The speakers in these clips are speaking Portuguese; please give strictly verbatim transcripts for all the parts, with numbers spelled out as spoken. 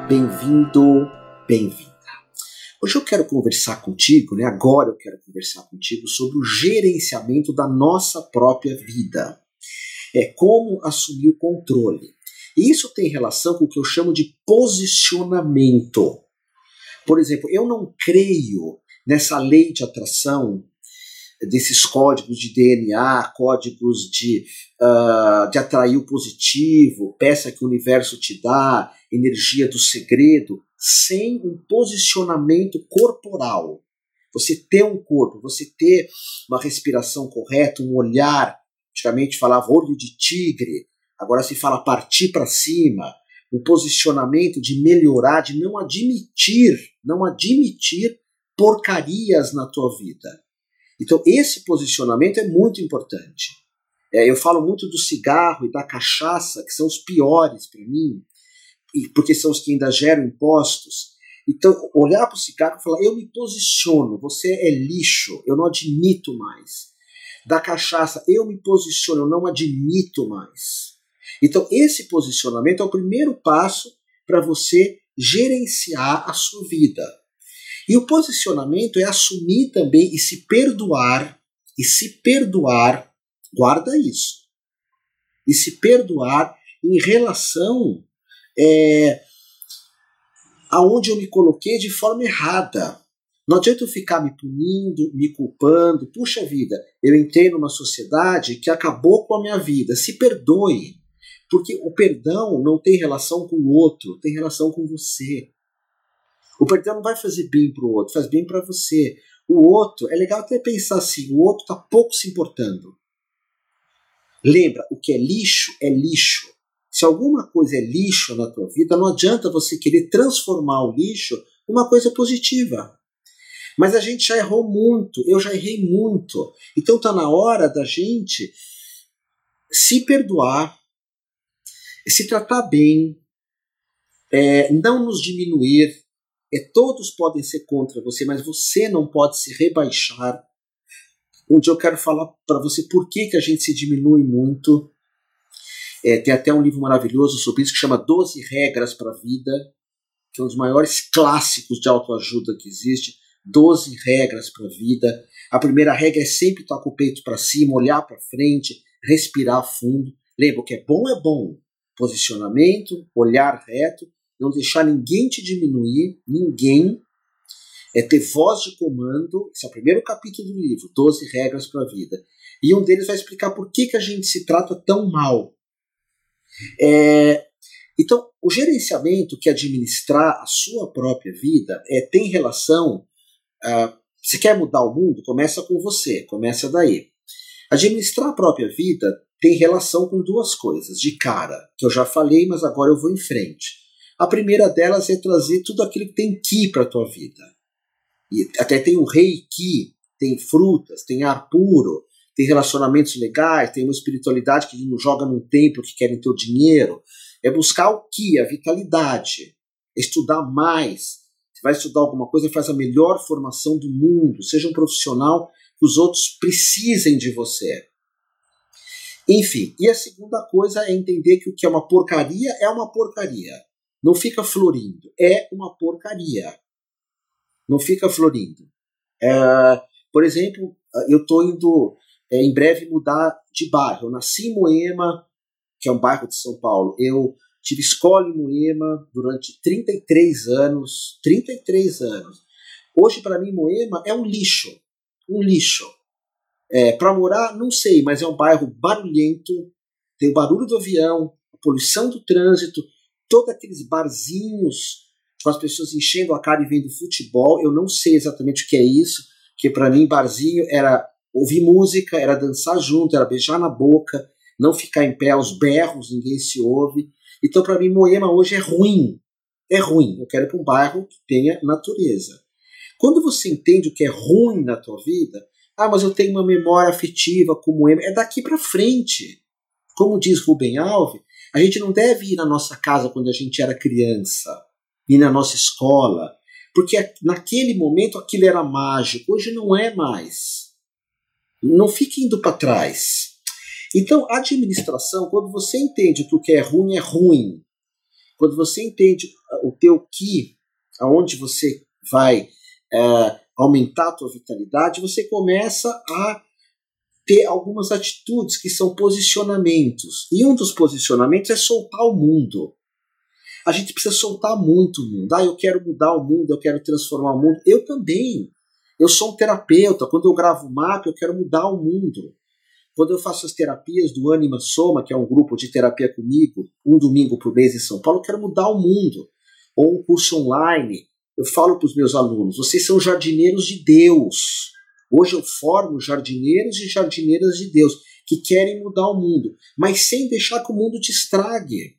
bem-vindo, bem-vinda. Hoje eu quero conversar contigo, né? Agora eu quero conversar contigo sobre o gerenciamento da nossa própria vida. É como assumir o controle. E isso tem relação com o que eu chamo de posicionamento. Por exemplo, eu não creio nessa lei de atração, desses códigos de D N A, códigos de, uh, de atrair o positivo, peça que o universo te dá, energia do segredo, sem um posicionamento corporal. Você ter um corpo, você ter uma respiração correta, um olhar, antigamente falava olho de tigre, agora se fala partir para cima, um posicionamento de melhorar, de não admitir, não admitir porcarias na tua vida. Então esse posicionamento é muito importante. É, eu falo muito do cigarro e da cachaça, que são os piores para mim, e porque são os que ainda geram impostos. Então olhar para o cigarro e falar, eu me posiciono, você é lixo, eu não admito mais. Da cachaça, eu me posiciono, eu não admito mais. Então esse posicionamento é o primeiro passo para você gerenciar a sua vida. E o posicionamento é assumir também e se perdoar, e se perdoar, guarda isso, e se perdoar em relação é, aonde eu me coloquei de forma errada. Não adianta eu ficar me punindo, me culpando. Puxa vida, eu entrei numa sociedade que acabou com a minha vida. Se perdoe, porque o perdão não tem relação com o outro, tem relação com você. O perdão não vai fazer bem para o outro, faz bem para você. O outro, é legal até pensar assim, o outro está pouco se importando. Lembra, o que é lixo é lixo. Se alguma coisa é lixo na tua vida, não adianta você querer transformar o lixo numa coisa positiva. Mas a gente já errou muito, eu já errei muito. Então está na hora da gente se perdoar, se tratar bem, é, não nos diminuir. É, todos podem ser contra você, mas você não pode se rebaixar. Um dia eu quero falar para você por que, que a gente se diminui muito. É, tem até um livro maravilhoso sobre isso que chama doze Regras para a Vida, que é um dos maiores clássicos de autoajuda que existe. doze Regras para a Vida. A primeira regra é sempre estar com o peito para cima, olhar para frente, respirar fundo. Lembra, o que é bom é bom. Posicionamento, olhar reto, não deixar ninguém te diminuir, ninguém, é ter voz de comando. Esse é o primeiro capítulo do livro, doze Regras para a Vida. E um deles vai explicar por que, que a gente se trata tão mal. É, então, o gerenciamento, que é administrar a sua própria vida, é, tem relação... Uh, você quer mudar o mundo? Começa com você, começa daí. Administrar a própria vida tem relação com duas coisas, de cara, que eu já falei, mas agora eu vou em frente. A primeira delas é trazer tudo aquilo que tem Ki para a tua vida. E até tem o Reiki, tem frutas, tem ar puro, tem relacionamentos legais, tem uma espiritualidade que não joga num templo que querem teu dinheiro. É buscar o Ki, a vitalidade, é estudar mais. Você vai estudar alguma coisa, faz a melhor formação do mundo, seja um profissional que os outros precisem de você. Enfim, e a segunda coisa é entender que o que é uma porcaria é uma porcaria. Não fica florindo, é uma porcaria. Não fica florindo. É, por exemplo, eu estou indo é, em breve mudar de bairro. Eu nasci em Moema, que é um bairro de São Paulo. Eu tive escola em Moema durante trinta e três anos. trinta e três anos. Hoje, para mim, Moema é um lixo. Um lixo. É, para morar, não sei, mas é um bairro barulhento. Tem o barulho do avião, a poluição do trânsito, todos aqueles barzinhos com as pessoas enchendo a cara e vendo futebol. Eu não sei exatamente o que é isso, porque para mim barzinho era ouvir música, era dançar junto, era beijar na boca, não ficar em pé aos berros, ninguém se ouve. Então para mim Moema hoje é ruim, é ruim. Eu quero ir para um bairro que tenha natureza. Quando você entende o que é ruim na tua vida, ah, mas eu tenho uma memória afetiva com Moema, é daqui para frente. Como diz Rubem Alves, a gente não deve ir na nossa casa quando a gente era criança, ir na nossa escola, porque naquele momento aquilo era mágico, hoje não é mais. Não fique indo para trás. Então, a administração, quando você entende que o que é ruim é ruim, Quando você entende o teu que, aonde você vai é, aumentar a tua vitalidade, você começa a ter algumas atitudes que são posicionamentos. E um dos posicionamentos é soltar o mundo. A gente precisa soltar muito o mundo. Ah, eu quero mudar o mundo, eu quero transformar o mundo. Eu também. Eu sou um terapeuta. Quando eu gravo o mapa, eu quero mudar o mundo. Quando eu faço as terapias do Anima Soma, que é um grupo de terapia comigo, um domingo por mês em São Paulo, eu quero mudar o mundo. Ou um curso online, eu falo para os meus alunos, vocês são jardineiros de Deus. Hoje eu formo jardineiros e jardineiras de Deus, que querem mudar o mundo, mas sem deixar que o mundo te estrague.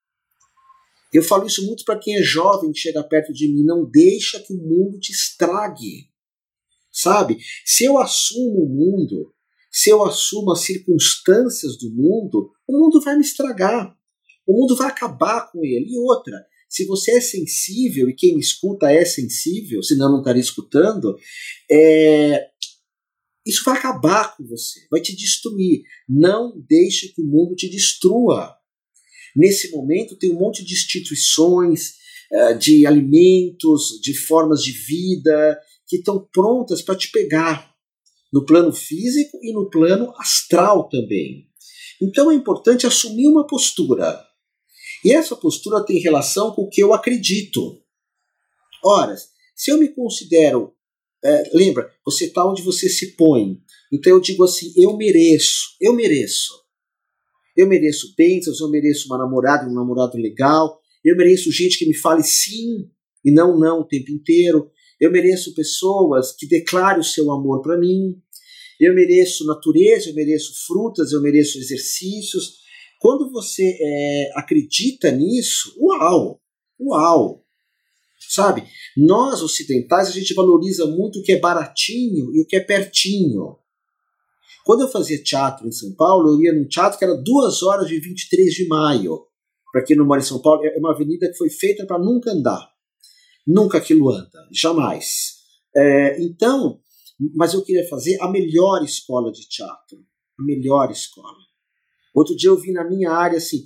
Eu falo isso muito para quem é jovem, que chega perto de mim, não deixa que o mundo te estrague. Sabe? Se eu assumo o mundo, se eu assumo as circunstâncias do mundo, o mundo vai me estragar. O mundo vai acabar com ele. E outra, se você é sensível, e quem me escuta é sensível, senão não estaria escutando, é... isso vai acabar com você, vai te destruir. Não deixe que o mundo te destrua. Nesse momento tem um monte de instituições, de alimentos, de formas de vida, que estão prontas para te pegar, no plano físico e no plano astral também. Então é importante assumir uma postura. E essa postura tem relação com o que eu acredito. Ora, se eu me considero... É, lembra, você está onde você se põe. Então eu digo assim, eu mereço, eu mereço. Eu mereço bênçãos, eu mereço uma namorada, um namorado legal. Eu mereço gente que me fale sim e não não o tempo inteiro. Eu mereço pessoas que declarem o seu amor para mim. Eu mereço natureza, eu mereço frutas, eu mereço exercícios. Quando você é, acredita nisso, uau, uau. Sabe? Nós ocidentais, a gente valoriza muito o que é baratinho e o que é pertinho. Quando eu fazia teatro em São Paulo, eu ia num teatro que era duas horas de vinte e três de maio. Para quem não mora em São Paulo, é uma avenida que foi feita para nunca andar. Nunca aquilo anda, jamais. É, então, mas eu queria fazer a melhor escola de teatro. A melhor escola. Outro dia eu vi na minha área assim,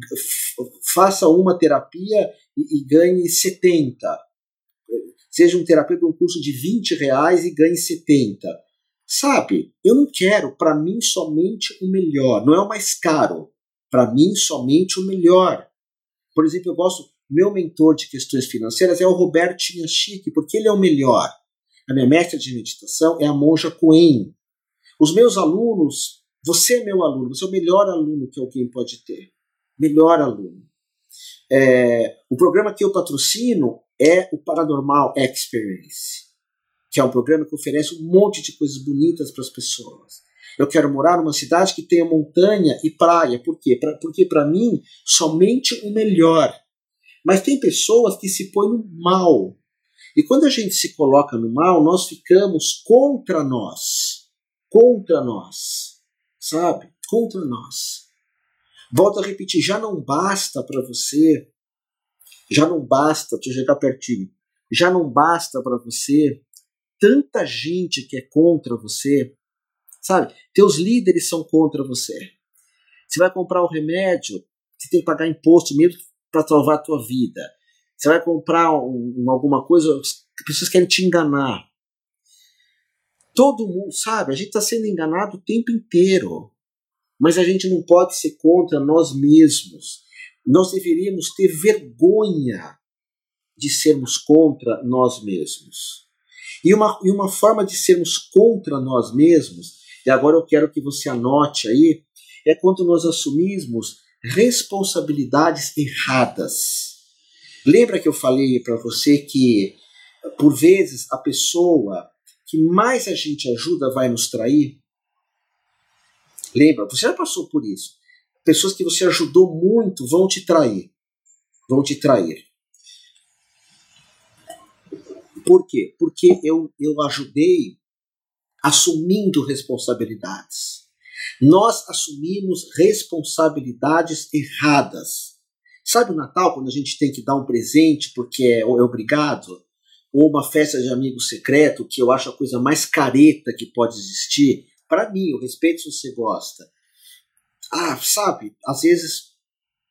faça uma terapia e, e ganhe setenta. Seja um terapeuta de um curso de vinte reais e ganhe setenta. Sabe, eu não quero para mim somente o melhor, não é o mais caro, para mim somente o melhor. Por exemplo, eu gosto, meu mentor de questões financeiras é o Roberto Chinichique, porque ele é o melhor. A minha mestra de meditação é a Monja Coen. Os meus alunos, você é meu aluno, você é o melhor aluno que alguém pode ter. Melhor aluno. É, o programa que eu patrocino é o Paranormal Experience, que é um programa que oferece um monte de coisas bonitas para as pessoas. Eu quero morar numa cidade que tenha montanha e praia. Por quê? Pra, porque para mim, somente o melhor. Mas tem pessoas que se põem no mal. E quando a gente se coloca no mal, nós ficamos contra nós. Contra nós. Sabe? Contra nós. Volto a repetir, já não basta para você, já não basta, deixa eu chegar pertinho, já não basta para você tanta gente que é contra você, sabe? Teus líderes são contra você. Você vai comprar um remédio, você tem que pagar imposto mesmo para salvar a tua vida. Você vai comprar um, um, alguma coisa, as pessoas querem te enganar. Todo mundo, sabe? A gente está sendo enganado o tempo inteiro. Mas a gente não pode ser contra nós mesmos. Nós deveríamos ter vergonha de sermos contra nós mesmos. E uma, e uma forma de sermos contra nós mesmos, e agora eu quero que você anote aí, é quando nós assumimos responsabilidades erradas. Lembra que eu falei para você que, por vezes, a pessoa que mais a gente ajuda vai nos trair? Lembra? Você já passou por isso. Pessoas que você ajudou muito vão te trair. Vão te trair. Por quê? Porque eu, eu ajudei assumindo responsabilidades. Nós assumimos responsabilidades erradas. Sabe o Natal, quando a gente tem que dar um presente porque é, é obrigado? Ou uma festa de amigo secreto, que eu acho a coisa mais careta que pode existir? Para mim, eu respeito se você gosta. Ah, sabe, às vezes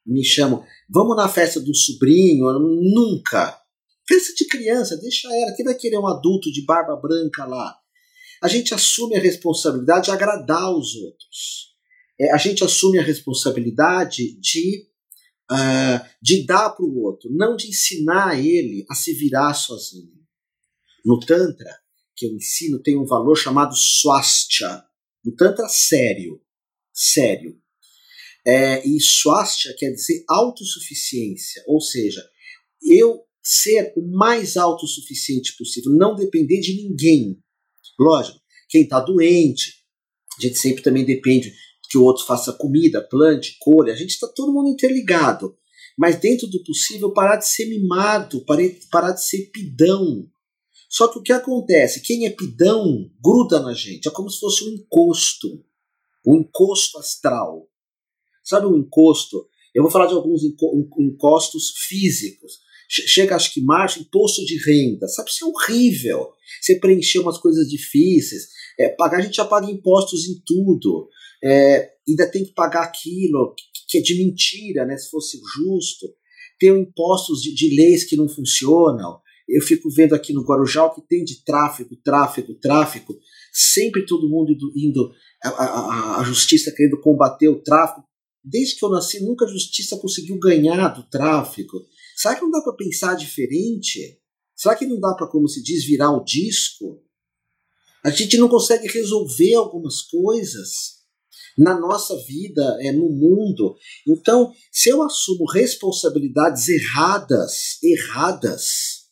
me chamam, vamos na festa do sobrinho, nunca. Festa de criança, deixa ela, quem vai querer um adulto de barba branca lá? A gente assume a responsabilidade de agradar os outros. É, a gente assume a responsabilidade de, uh, de dar para o outro, não de ensinar ele a se virar sozinho. No Tantra, que eu ensino, tem um valor chamado swasthya. No Tantra, sério. Sério. É, e swasthya quer dizer autossuficiência, ou seja, eu ser o mais autossuficiente possível, não depender de ninguém. Lógico, quem está doente, a gente sempre também depende que o outro faça comida, plante, colha, a gente está todo mundo interligado, mas dentro do possível parar de ser mimado, parar de ser pidão. Só que o que acontece? Quem é pidão gruda na gente, é como se fosse um encosto, um encosto astral. Sabe um encosto? Eu vou falar de alguns encostos físicos. Chega, acho que março, imposto de renda. Sabe, isso é horrível. Você preencher umas coisas difíceis. É, pagar, a gente já paga impostos em tudo. É, ainda tem que pagar aquilo que é de mentira, né, se fosse justo. Tem impostos de, de leis que não funcionam. Eu fico vendo aqui no Guarujá o que tem de tráfico, tráfico, tráfico. Sempre todo mundo indo, indo a, a, a justiça querendo combater o tráfico. Desde que eu nasci, nunca a justiça conseguiu ganhar do tráfico. Será que não dá para pensar diferente? Será que não dá para, como se diz, virar o disco? A gente não consegue resolver algumas coisas na nossa vida, é, no mundo. Então, se eu assumo responsabilidades erradas, erradas,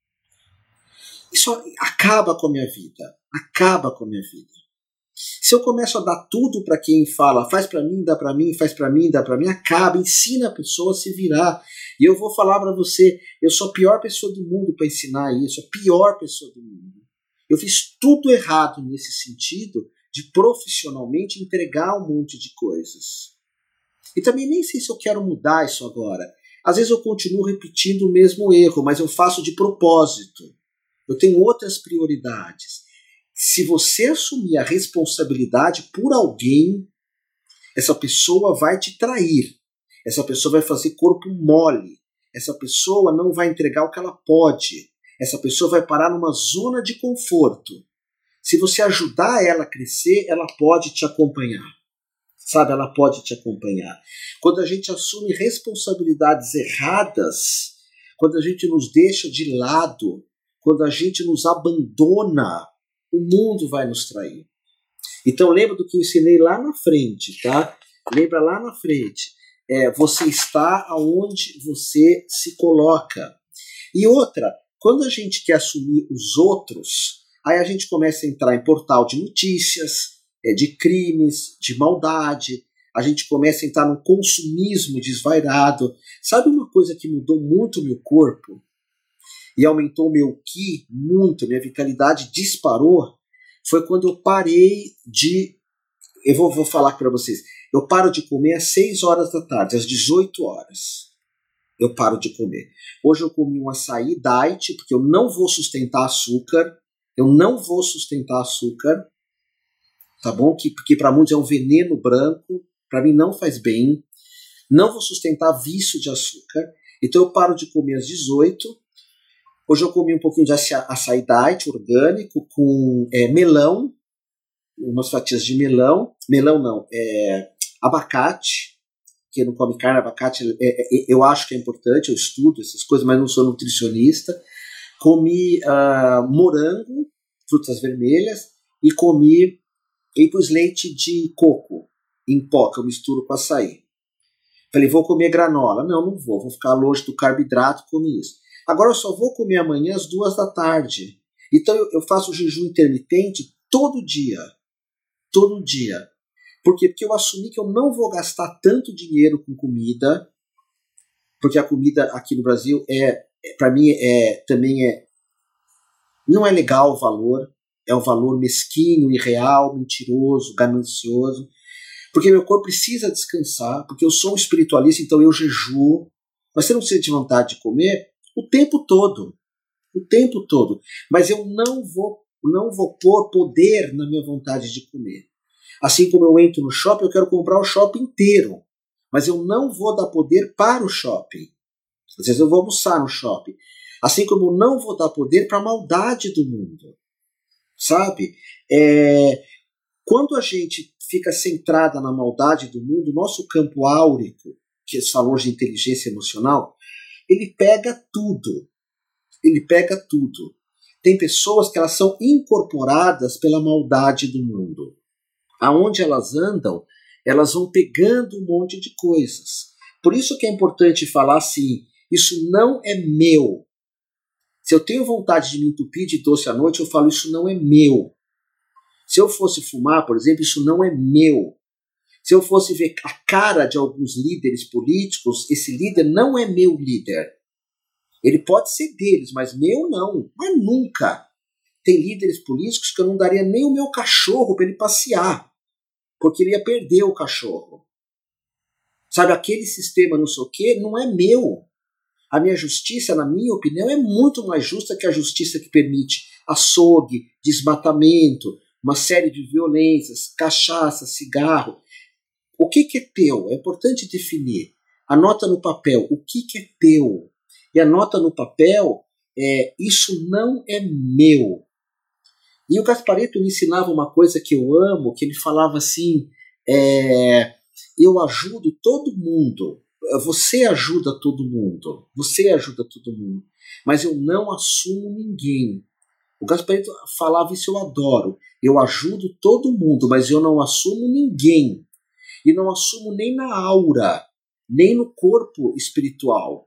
isso acaba com a minha vida. Acaba com a minha vida. Se eu começo a dar tudo para quem fala, faz para mim, dá para mim, faz para mim, dá para mim, acaba, ensina a pessoa a se virar. E eu vou falar para você, eu sou a pior pessoa do mundo para ensinar isso, a pior pessoa do mundo. Eu fiz tudo errado nesse sentido de profissionalmente entregar um monte de coisas. E também nem sei se eu quero mudar isso agora. Às vezes eu continuo repetindo o mesmo erro, mas eu faço de propósito. Eu tenho outras prioridades. Se você assumir a responsabilidade por alguém, essa pessoa vai te trair. Essa pessoa vai fazer corpo mole. Essa pessoa não vai entregar o que ela pode. Essa pessoa vai parar numa zona de conforto. Se você ajudar ela a crescer, ela pode te acompanhar. Sabe, ela pode te acompanhar. Quando a gente assume responsabilidades erradas, quando a gente nos deixa de lado, quando a gente nos abandona, o mundo vai nos trair. Então lembra do que eu ensinei lá na frente, tá? Lembra lá na frente. É, você está aonde você se coloca. E outra, quando a gente quer assumir os outros, aí a gente começa a entrar em portal de notícias, é, de crimes, de maldade, a gente começa a entrar num consumismo desvairado. Sabe uma coisa que mudou muito o meu corpo? E aumentou o meu ki muito, minha vitalidade disparou, foi quando eu parei de... Eu vou, vou falar para vocês. Eu paro de comer às seis horas da tarde, às dezoito horas. Eu paro de comer. Hoje eu comi um açaí diet, porque eu não vou sustentar açúcar. Eu não vou sustentar açúcar. Tá bom? Que, porque para muitos é um veneno branco. Para mim não faz bem. Não vou sustentar vício de açúcar. Então eu paro de comer às dezoito. Hoje eu comi um pouquinho de açaí diet orgânico com é, melão, umas fatias de melão, melão não, é, abacate, quem não come carne, abacate, é, é, eu acho que é importante, eu estudo essas coisas, mas não sou nutricionista. Comi uh, morango, frutas vermelhas, e comi, e pus leite de coco em pó, que eu misturo com açaí. Falei, vou comer granola. Não, não vou, vou ficar longe do carboidrato, comi isso. Agora eu só vou comer amanhã às duas da tarde. Então eu, eu faço jejum intermitente todo dia. Todo dia. Por quê? Porque eu assumi que eu não vou gastar tanto dinheiro com comida, porque a comida aqui no Brasil, é, é para mim, é, também é... não é legal o valor. É um valor mesquinho, irreal, mentiroso, ganancioso. Porque meu corpo precisa descansar, porque eu sou um espiritualista, então eu jejuo. Mas você não precisa de vontade de comer o tempo todo, o tempo todo. Mas eu não vou, não vou pôr poder na minha vontade de comer. Assim como eu entro no shopping, eu quero comprar o shopping inteiro. mas eu não vou dar poder para o shopping. Às vezes eu vou almoçar no shopping. Assim como eu não vou dar poder para a maldade do mundo. Sabe? É, quando a gente fica centrada na maldade do mundo, nosso campo áurico, que se falou de inteligência emocional, ele pega tudo. Ele pega tudo. Tem pessoas que elas são incorporadas pela maldade do mundo. Aonde elas andam, elas vão pegando um monte de coisas. Por isso que é importante falar assim, isso não é meu. Se eu tenho vontade de me entupir de doce à noite, eu falo, isso não é meu. Se eu fosse fumar, por exemplo, isso não é meu. Se eu fosse ver a cara de alguns líderes políticos, esse líder não é meu líder. Ele pode ser deles, mas meu não. Mas nunca. Tem líderes políticos que eu não daria nem o meu cachorro para ele passear, porque ele ia perder o cachorro. Sabe, aquele sistema não sei o quê não é meu. A minha justiça, na minha opinião, é muito mais justa que a justiça que permite açougue, desmatamento, uma série de violências, cachaça, cigarro. O que, que é teu? É importante definir. Anota no papel o que, que é teu. E anota no papel, é, isso não é meu. E o Gasparetto me ensinava uma coisa que eu amo, que ele falava assim, é, eu ajudo todo mundo. Você ajuda todo mundo. Você ajuda todo mundo. Mas eu não assumo ninguém. O Gasparetto falava isso, eu adoro. Eu ajudo todo mundo, mas eu não assumo ninguém. E não assumo nem na aura, nem no corpo espiritual.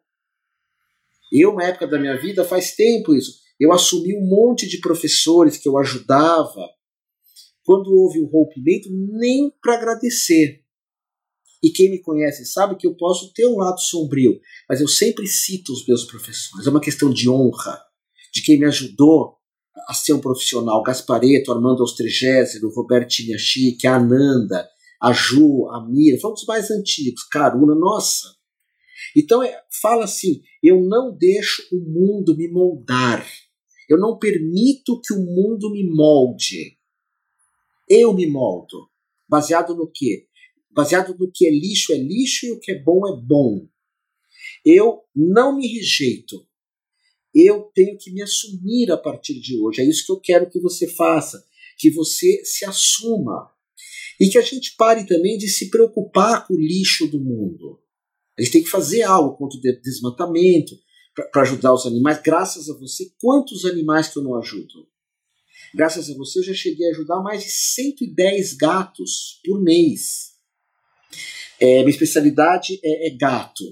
Eu, na época da minha vida, faz tempo isso, eu assumi um monte de professores que eu ajudava. Quando houve um rompimento, nem para agradecer. E quem me conhece sabe que eu posso ter um lado sombrio, mas eu sempre cito os meus professores. É uma questão de honra, de quem me ajudou a ser um profissional. Gasparetto, Armando Austrégésilo, Roberto Chiniachique, a Ananda, a Ju, a Mira, foram os mais antigos, Karuna, nossa. Então é, fala assim, eu não deixo o mundo me moldar. Eu não permito que o mundo me molde. Eu me moldo. Baseado no quê? Baseado no que é lixo é lixo e o que é bom é bom. Eu não me rejeito. Eu tenho que me assumir a partir de hoje. É isso que eu quero que você faça. Que você se assuma. E que a gente pare também de se preocupar com o lixo do mundo. A gente tem que fazer algo contra o desmatamento, para ajudar os animais. Graças a você, quantos animais que eu não ajudo? Graças a você, eu já cheguei a ajudar mais de cento e dez gatos por mês. É, minha especialidade é, é gato.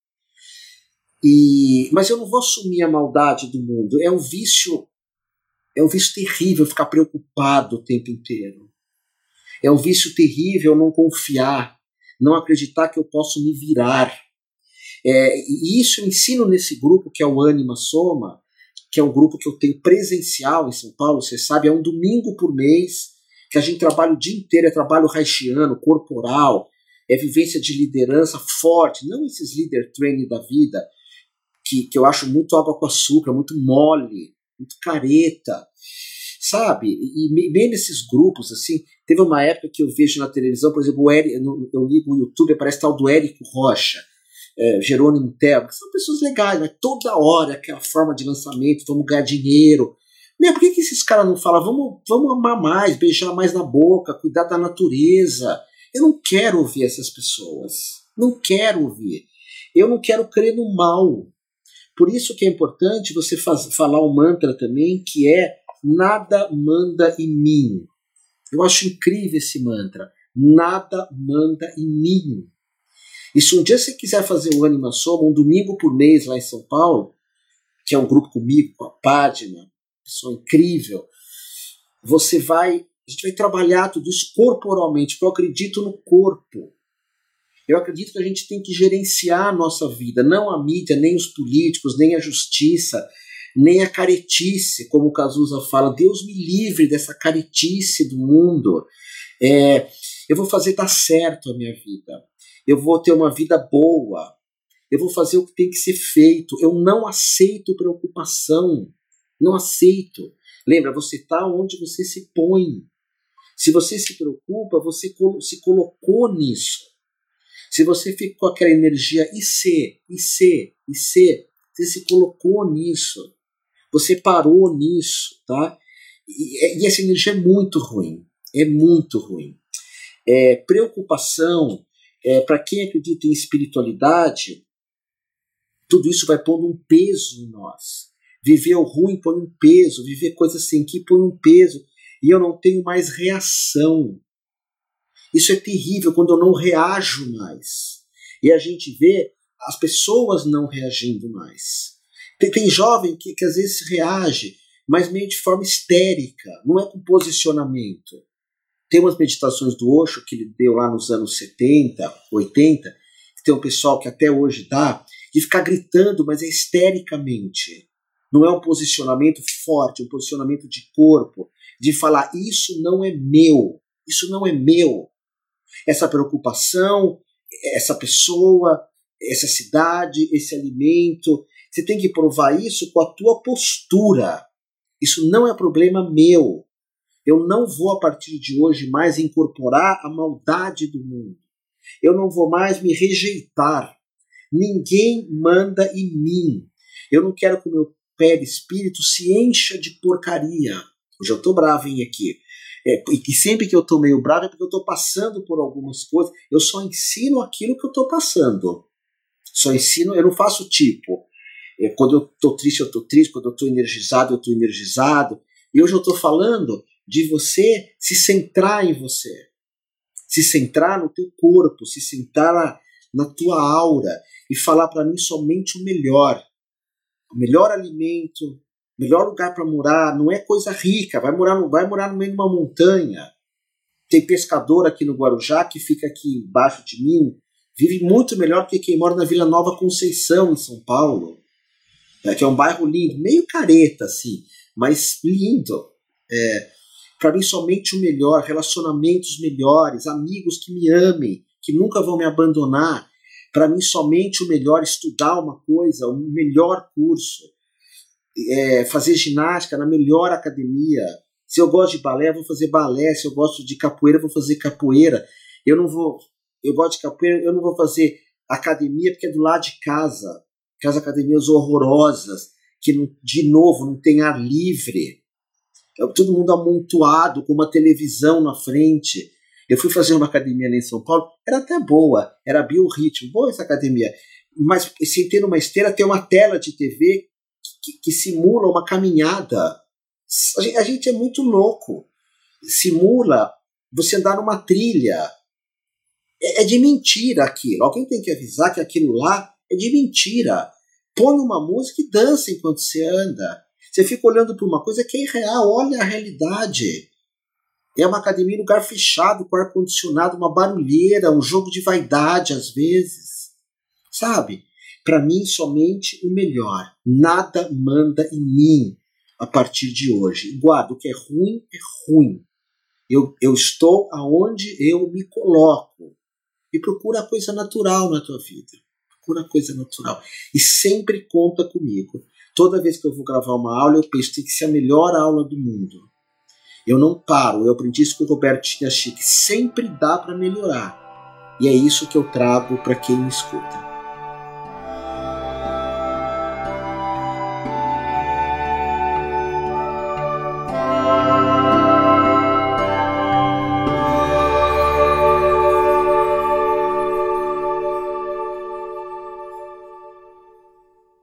E, mas eu não vou assumir a maldade do mundo. É um vício, é um vício terrível ficar preocupado o tempo inteiro. É um vício terrível não confiar, não acreditar que eu posso me virar. É, e isso eu ensino nesse grupo que é o Anima Soma, que é um grupo que eu tenho presencial em São Paulo, você sabe, é um domingo por mês, que a gente trabalha o dia inteiro, é trabalho haitiano, corporal, é vivência de liderança forte, não esses leader training da vida, que, que eu acho muito água com açúcar, muito mole, muito careta, sabe? E, e bem nesses grupos, assim, teve uma época que eu vejo na televisão, por exemplo, o Eric, eu ligo no YouTube, aparece tal do Érico Rocha, é, Jerônimo Terra, que são pessoas legais, mas toda hora aquela forma de lançamento, vamos ganhar dinheiro. Meu, por que, que esses caras não falam, vamos, vamos amar mais, beijar mais na boca, cuidar da natureza? Eu não quero ouvir essas pessoas. Não quero ouvir. Eu não quero crer no mal. Por isso que é importante você faz, falar um mantra também, que é nada manda em mim. Eu acho incrível esse mantra. Nada manda em mim. E se um dia você quiser fazer o Anima Soma, um domingo por mês lá em São Paulo, que é um grupo comigo, com a página, pessoa incrível, você vai, a gente vai trabalhar tudo isso corporalmente, porque eu acredito no corpo. Eu acredito que a gente tem que gerenciar a nossa vida, não a mídia, nem os políticos, nem a justiça, nem a caretice, como o Cazuza fala. Deus me livre dessa caretice do mundo. É, eu vou fazer dar certo a minha vida. Eu vou ter uma vida boa. Eu vou fazer o que tem que ser feito. Eu não aceito preocupação. Não aceito. Lembra, você está onde você se põe. Se você se preocupa, você se colocou nisso. Se você fica com aquela energia e se, e se, e se, você se colocou nisso, você parou nisso, tá? E, e essa energia é muito ruim, é muito ruim. É, preocupação, é, para quem acredita em espiritualidade, tudo isso vai pondo um peso em nós. Viver o ruim põe um peso, viver coisas sem que põe um peso, e eu não tenho mais reação. Isso é terrível quando eu não reajo mais. E a gente vê as pessoas não reagindo mais. Tem, tem jovem que, que às vezes reage, mas meio de forma histérica, não é com posicionamento. Tem umas meditações do Osho que ele deu lá nos anos setenta, oitenta, que tem um pessoal que até hoje dá, de ficar gritando, mas é histericamente. Não é um posicionamento forte, um posicionamento de corpo, de falar, isso não é meu, isso não é meu. Essa preocupação, essa pessoa, essa cidade, esse alimento, você tem que provar isso com a tua postura. Isso não é problema meu. Eu não vou, a partir de hoje, mais incorporar a maldade do mundo. Eu não vou mais me rejeitar. Ninguém manda em mim. Eu não quero que o meu perispírito se encha de porcaria. Hoje eu estou bravo em aqui. É, e sempre que eu estou meio bravo é porque eu estou passando por algumas coisas. Eu só ensino aquilo que eu estou passando. Só ensino, eu não faço tipo. É, quando eu estou triste, eu estou triste. Quando eu estou energizado, eu estou energizado. E hoje eu estou falando de você se centrar em você. Se centrar no teu corpo, se centrar na, na tua aura e falar para mim somente o melhor. O melhor alimento, o melhor lugar para morar, não é coisa rica, vai morar, vai morar no meio de uma montanha. Tem pescador aqui no Guarujá que fica aqui embaixo de mim, vive muito melhor que quem mora na Vila Nova Conceição, em São Paulo, é, que é um bairro lindo, meio careta assim, mas lindo. É, para mim somente o melhor, relacionamentos melhores, amigos que me amem, que nunca vão me abandonar. Para mim somente o melhor, estudar uma coisa, o melhor curso, é, fazer ginástica na melhor academia. Se eu gosto de balé, eu vou fazer balé. Se eu gosto de capoeira, eu vou fazer capoeira. Eu não vou, eu gosto de capoeira, eu não vou fazer academia porque é do lado de casa. Aquelas academias horrorosas, que não, de novo não tem ar livre. É todo mundo amontoado, com uma televisão na frente. Eu fui fazer uma academia ali em São Paulo, era até boa, era biorritmo, boa essa academia. Mas sem ter uma esteira, tem uma tela de T V que, que simula uma caminhada. A gente, a gente é muito louco. Simula você andar numa trilha. É, é de mentira aquilo. Alguém tem que avisar que aquilo lá é de mentira. Põe uma música e dança enquanto você anda. Você fica olhando para uma coisa que é irreal. Olha a realidade. É uma academia em lugar fechado, com ar-condicionado, uma barulheira, um jogo de vaidade às vezes. Sabe? Para mim, somente o melhor. Nada manda em mim a partir de hoje. Guarda, o que é ruim, é ruim. Eu, eu estou aonde eu me coloco. E procura a coisa natural na tua vida. Procura a coisa natural. E sempre conta comigo. Toda vez que eu vou gravar uma aula, eu penso que tem que ser a melhor aula do mundo. Eu não paro. Eu aprendi isso com o Roberto Chinachique. Sempre dá para melhorar. E é isso que eu trago para quem me escuta.